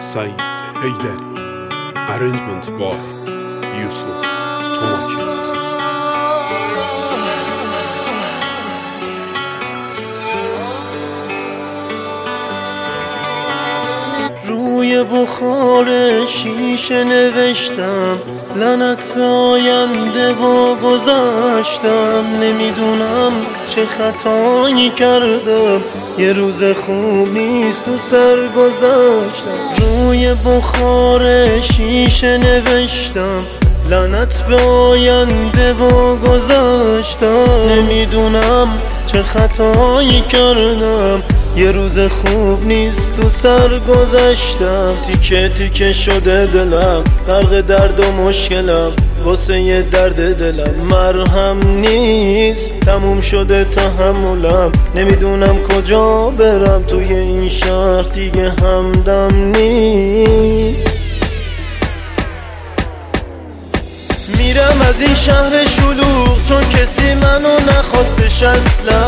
سعید حیدری. Arrangement by یوسف توماکی. روی بخار شیشه نوشتم لعنت به آینده و گذشتم. نمیدونم چه خطایی کردم، یه روز خوب نیست تو سر گذشتم. روی بخار شیشه نوشتم لعنت به آینده و گذشتم. نمیدونم چه خطایی کردم، یه روز خوب نیست تو سر گذشتم. تیکه تیکه شده دلم، غرق درد و مشکلم، واسه یه درد دلم مرهم نیست. تموم شده تحملم، نمیدونم کجا برم، توی این شهر دیگه همدم نیست. میرم از این شهر شلوغ چون کسی منو نخواستش اصلا.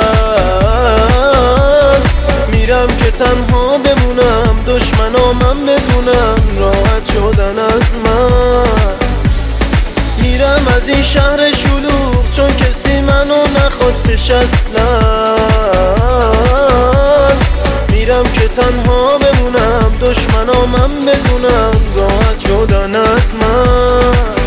میرم که تنها بمونم، دشمنامم بدونم راحت شدن از من. میرم از این شهر شلوغ چون کسی منو نخواستش اصلا. میرم که تنها بمونم، دشمنامم بدونم راحت شدن از من.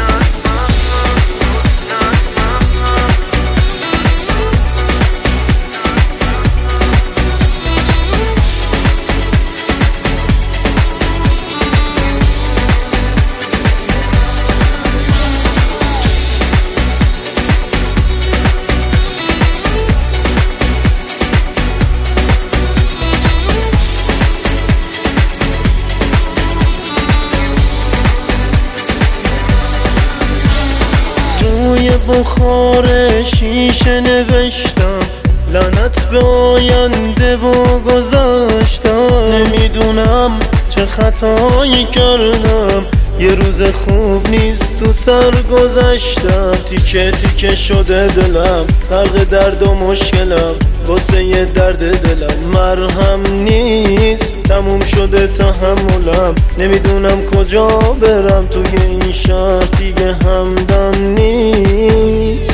روی بخار شیشه نوشتم لعنت به آینده و گذشتم. نمیدونم چه خطایی کردم، یه روز خوب نیست تو سر گذشتم. تیکه تیکه شده دلم، غرق درد و مشکلم، واسه یه درد دلم مرهم نیست. تموم شده تحملم، نمیدونم کجا برم، توی این شهر دیگه همدم نیست.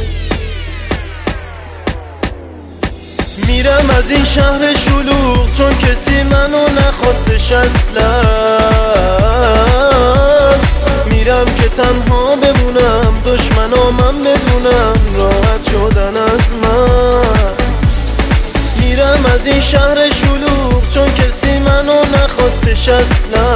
میرم از این شهر شلوغ چون کسی منو نخواستش اصلا. میرم که تنها بمونم، دشمنامم بدونم راحت شدن از من. میرم از این شهر شلوغ چون کسی منو نخواستش اصلا.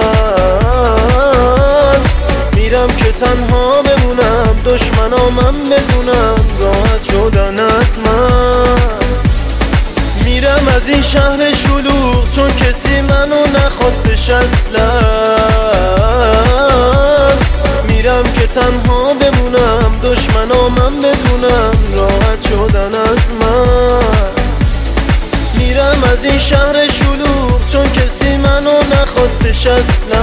میرم که تنها بمونم، دشمنامم بدونم راحت شدن از من. میرم از این شهر شلوغ چون کسی منو نخواستش اصلا. میرم که تنها بمونم، دشمنامم بدونم راحت شدن از من. میرم از این شهر شلوغ چون کسی منو نخواستش اصلا.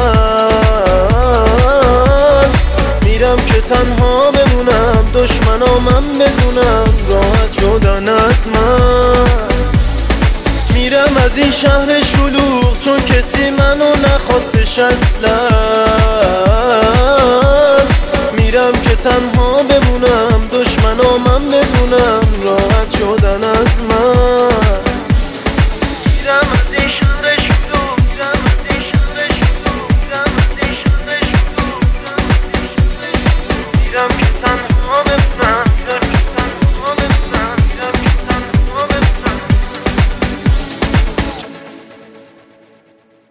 میرم که تنها بمونم، دشمنامم بدونم راحت شدن از من. میرم از این شهر شلوغ چون کسی منو نخواستش اصلا. میرم که تنها بمونم، دشمنامم بدونم راحت شدن از من.